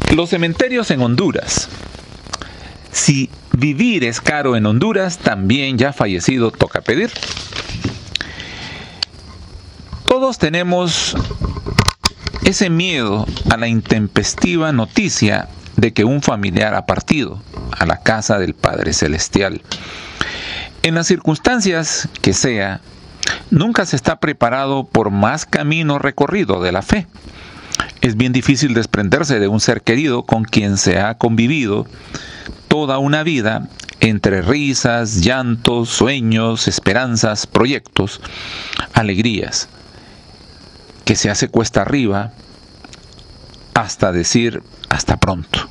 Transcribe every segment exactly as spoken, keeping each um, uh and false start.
Los cementerios en Honduras. Si vivir es caro en Honduras, también ya fallecido toca pedir. Todos tenemos ese miedo a la intempestiva noticia de que un familiar ha partido a la casa del Padre Celestial. En las circunstancias que sea, nunca se está preparado por más camino recorrido de la fe. Es bien difícil desprenderse de un ser querido con quien se ha convivido toda una vida entre risas, llantos, sueños, esperanzas, proyectos, alegrías, que se hace cuesta arriba hasta decir hasta pronto.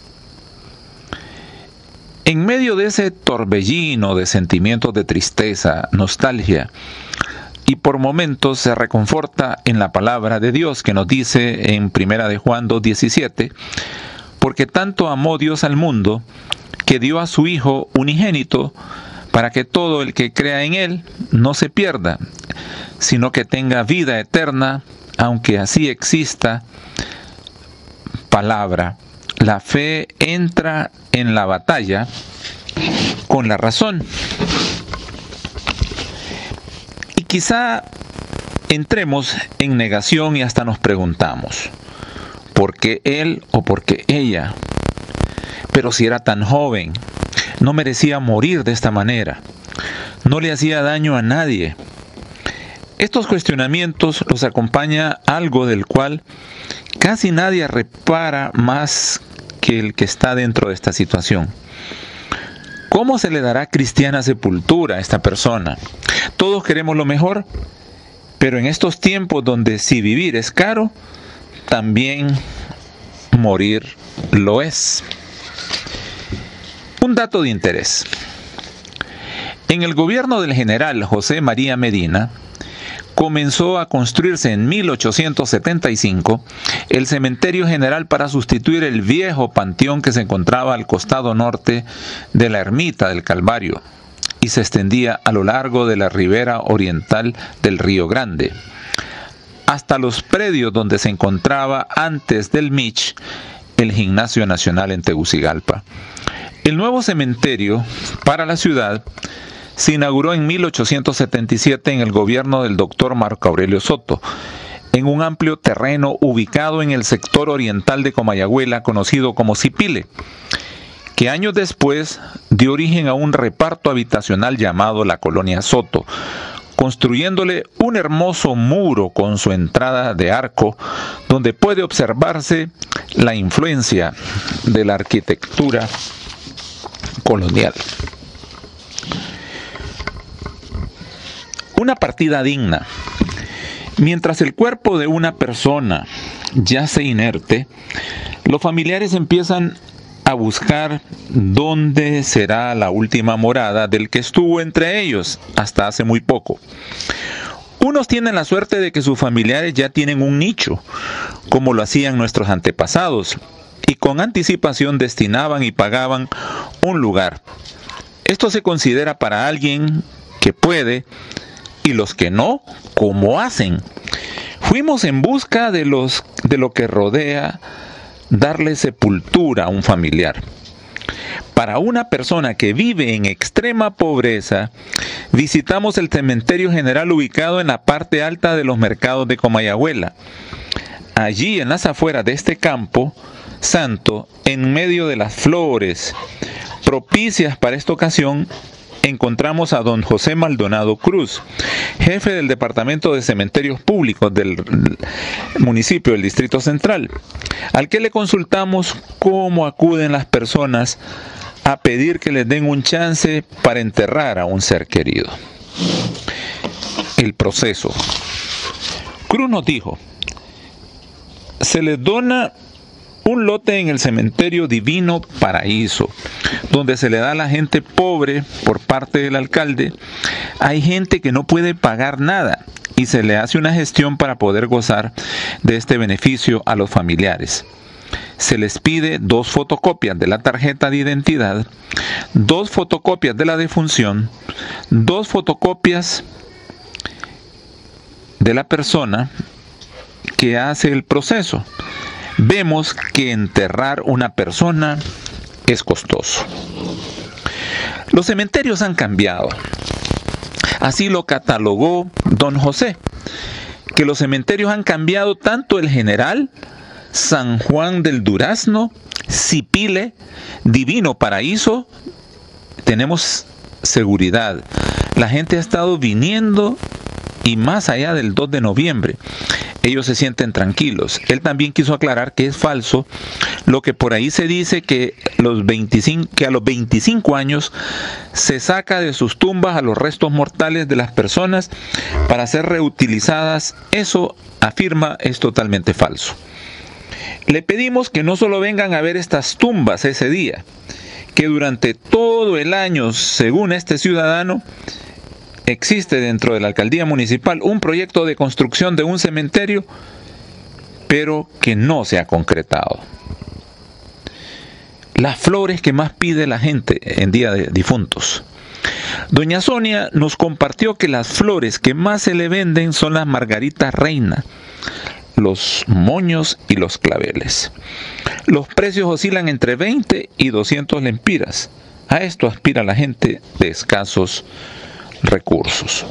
En medio de ese torbellino de sentimientos de tristeza, nostalgia, y por momentos se reconforta en la palabra de Dios que nos dice en primera de Juan dos diecisiete, porque tanto amó Dios al mundo que dio a su Hijo unigénito para que todo el que crea en Él no se pierda, sino que tenga vida eterna, aunque así exista palabra. La fe entra en la batalla con la razón. Y quizá entremos en negación y hasta nos preguntamos, ¿por qué él o por qué ella? Pero si era tan joven, no merecía morir de esta manera, no le hacía daño a nadie. Estos cuestionamientos los acompaña algo del cual casi nadie repara más que el que está dentro de esta situación. ¿Cómo se le dará cristiana sepultura a esta persona? Todos queremos lo mejor, pero en estos tiempos donde si vivir es caro, también morir lo es. Un dato de interés. En el gobierno del general José María Medina, comenzó a construirse en mil ochocientos setenta y cinco el cementerio general para sustituir el viejo panteón que se encontraba al costado norte de la ermita del Calvario y se extendía a lo largo de la ribera oriental del Río Grande, hasta los predios donde se encontraba antes del Mich el Gimnasio Nacional en Tegucigalpa. El nuevo cementerio para la ciudad se inauguró en mil ochocientos setenta y siete en el gobierno del doctor Marco Aurelio Soto, en un amplio terreno ubicado en el sector oriental de Comayagüela, conocido como Zipile, que años después dio origen a un reparto habitacional llamado la Colonia Soto, construyéndole un hermoso muro con su entrada de arco, donde puede observarse la influencia de la arquitectura colonial. Una partida digna. Mientras el cuerpo de una persona yace inerte, los familiares empiezan a buscar dónde será la última morada del que estuvo entre ellos hasta hace muy poco. Unos tienen la suerte de que sus familiares ya tienen un nicho, como lo hacían nuestros antepasados, y con anticipación destinaban y pagaban un lugar. Esto se considera para alguien que puede, y los que no, ¿cómo hacen? Fuimos en busca de, los, de lo que rodea darle sepultura a un familiar. Para una persona que vive en extrema pobreza, visitamos el cementerio general ubicado en la parte alta de los mercados de Comayagüela. Allí, en las afueras de este campo santo, en medio de las flores propicias para esta ocasión, encontramos a don José Maldonado Cruz, jefe del Departamento de Cementerios Públicos del municipio del Distrito Central, al que le consultamos cómo acuden las personas a pedir que les den un chance para enterrar a un ser querido. El proceso. Cruz nos dijo, se les dona un lote en el cementerio Divino Paraíso, donde se le da a la gente pobre por parte del alcalde. Hay gente que no puede pagar nada y se le hace una gestión para poder gozar de este beneficio a los familiares. Se les pide dos fotocopias de la tarjeta de identidad, dos fotocopias de la defunción, dos fotocopias de la persona que hace el proceso. vemos que enterrar una persona es costoso. Los cementerios han cambiado. Así lo catalogó don José, que los cementerios han cambiado tanto el General, San Juan del Durazno, Sipile, Divino Paraíso. Tenemos seguridad. La gente ha estado viniendo y más allá del dos de noviembre. Ellos se sienten tranquilos. Él también quiso aclarar que es falso lo que por ahí se dice que, los veinticinco, que a los veinticinco años se saca de sus tumbas a los restos mortales de las personas para ser reutilizadas. Eso, afirma, es totalmente falso. Le pedimos que no solo vengan a ver estas tumbas ese día, que durante todo el año, según este ciudadano, existe dentro de la alcaldía municipal un proyecto de construcción de un cementerio, pero que no se ha concretado. Las flores que más pide la gente en Día de Difuntos. Doña Sonia nos compartió que las flores que más se le venden son las margaritas reina, los moños y los claveles. Los precios oscilan entre veinte y doscientos lempiras. A esto aspira la gente de escasos recursos.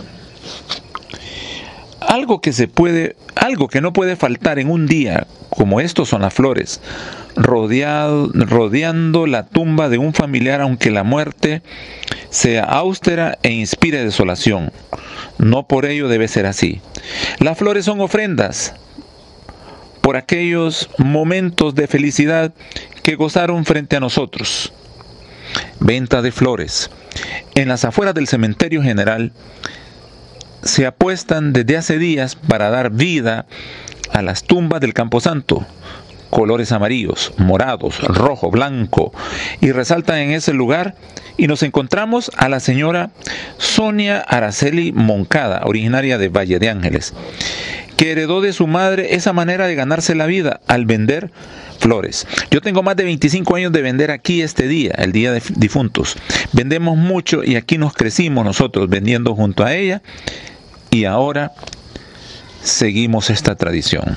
Algo que se puede, algo que no puede faltar en un día como estos son las flores, rodeado, rodeando la tumba de un familiar, aunque la muerte sea austera e inspire desolación. No por ello debe ser así. Las flores son ofrendas por aquellos momentos de felicidad que gozaron frente a nosotros. Venta de flores. En las afueras del cementerio general se apuestan desde hace días para dar vida a las tumbas del Camposanto, colores amarillos, morados, rojo, blanco, y resaltan en ese lugar, y nos encontramos a la señora Sonia Araceli Moncada, originaria de Valle de Ángeles, que heredó de su madre esa manera de ganarse la vida al vender flores. Yo tengo más de veinticinco años de vender aquí este día, el Día de Difuntos. Vendemos mucho y aquí nos crecimos nosotros vendiendo junto a ella, y ahora seguimos esta tradición.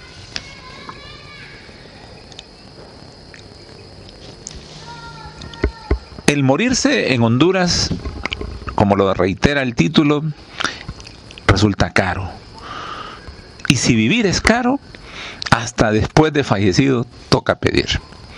El morirse en Honduras, como lo reitera el título, resulta caro. Y si vivir es caro, hasta después de fallecido toca pedir.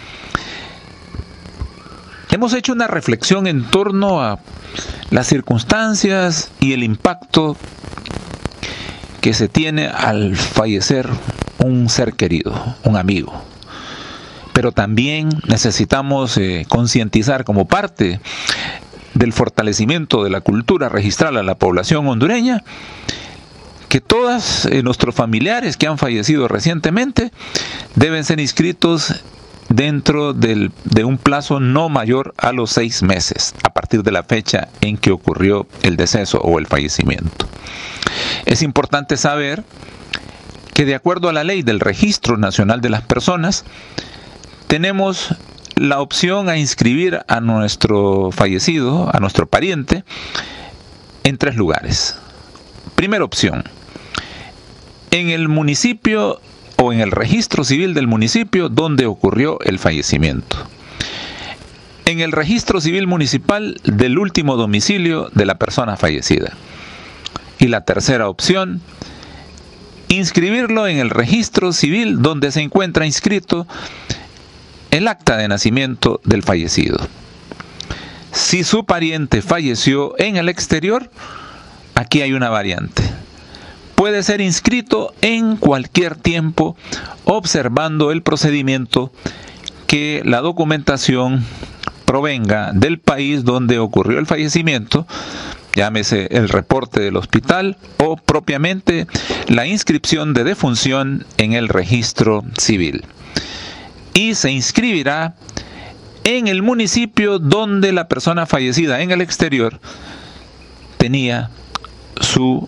Hemos hecho una reflexión en torno a las circunstancias y el impacto que se tiene al fallecer un ser querido, un amigo. Pero también necesitamos eh, concientizar como parte del fortalecimiento de la cultura registral a la población hondureña, que todos eh, nuestros familiares que han fallecido recientemente deben ser inscritos dentro del, de un plazo no mayor a los seis meses, a partir de la fecha en que ocurrió el deceso o el fallecimiento. Es importante saber que de acuerdo a la ley del Registro Nacional de las Personas, tenemos la opción a inscribir a nuestro fallecido, a nuestro pariente, en tres lugares. Primera opción, en el municipio o en el registro civil del municipio donde ocurrió el fallecimiento. En el registro civil municipal del último domicilio de la persona fallecida. Y la tercera opción, inscribirlo en el registro civil donde se encuentra inscrito el acta de nacimiento del fallecido. Si su pariente falleció en el exterior, aquí hay una variante. Puede ser inscrito en cualquier tiempo, observando el procedimiento que la documentación provenga del país donde ocurrió el fallecimiento, llámese el reporte del hospital o propiamente la inscripción de defunción en el registro civil. Y se inscribirá en el municipio donde la persona fallecida en el exterior tenía su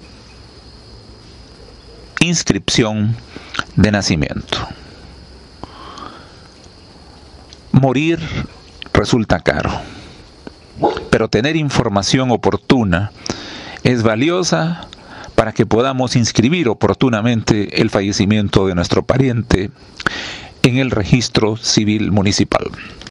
inscripción de nacimiento. Morir resulta caro, pero tener información oportuna es valiosa para que podamos inscribir oportunamente el fallecimiento de nuestro pariente en el registro civil municipal.